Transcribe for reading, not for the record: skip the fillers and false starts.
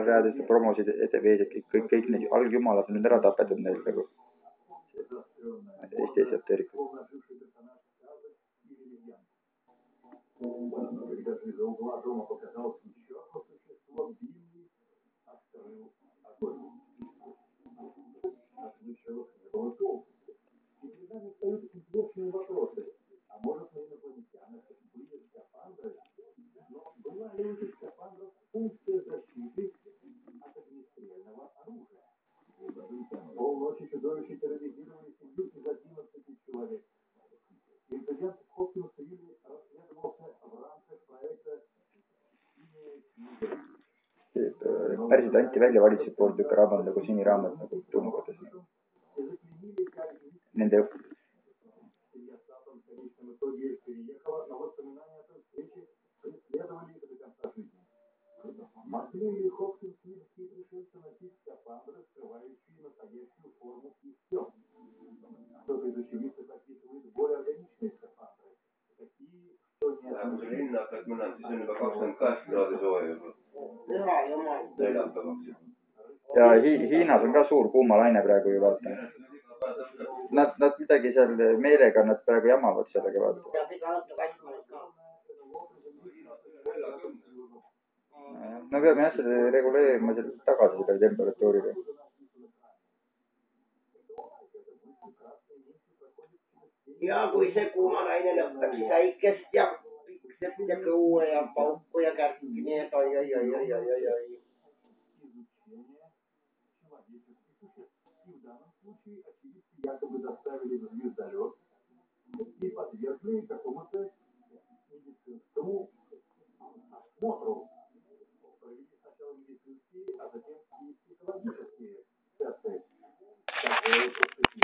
merealadest ja promosid veesid, kõik need algjumalad on nüüd ära tapetud neil nagu. Eesti esoteerikud. Päriselt anti välja valitsuse poolt niisugune raamat nagu siniraamat nagu tulnukodes. Nende linnakas mõned, siis on juba 28 kraadi sooja juba. ja Hiinas on ka suur kuumalaine praegu ju vaata. Nad midagi seal meelega nad praegu jamavad sellega vaata. No peame jah selle reguleerima selle tagasi selle temperatuuriga. Ja kui see kuumalaine lõpeb, siis äikest ja pikset ja kõue ja pauku ja kärki, nii et oi.